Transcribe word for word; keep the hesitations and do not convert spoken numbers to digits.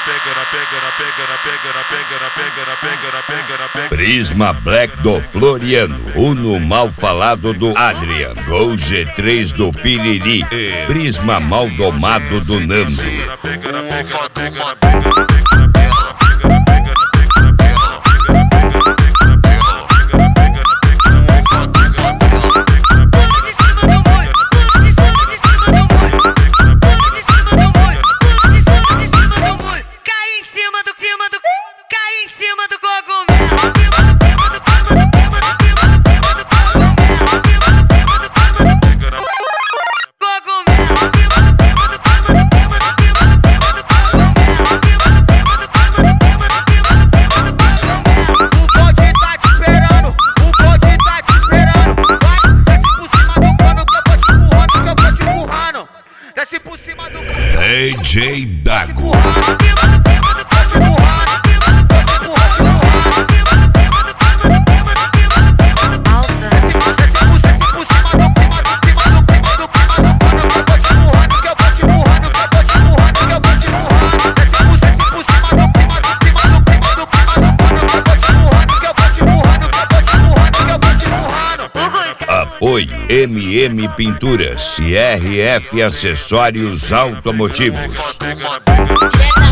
Prisma Black do Floriano, Uno mal falado do Adrian, Gol G três do Piriri, Prisma mal domado do Nando. D J Dago. Apoio M M Pinturas e R F Acessórios Automotivos.